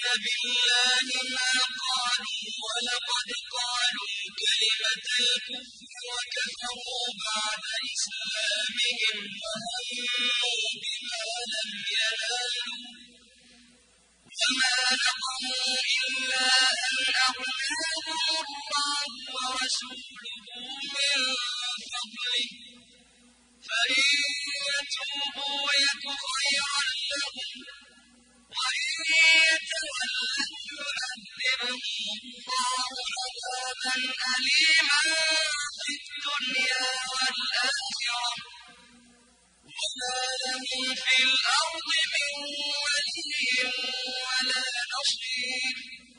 بالله ما قالوا ولقد قالوا كلمة الكفر وكفروا بعد إسلامهم وهموا بما لم ينالوا وما نقموا إلا أن أغناهم الله ورسوله من فضله فإن يتوبوا يك خيرا لهم وإن يتولوا يعذبهم الله عذابا أليما في الدنيا والآخرة وما لهم في الأرض من ولي ولا نصير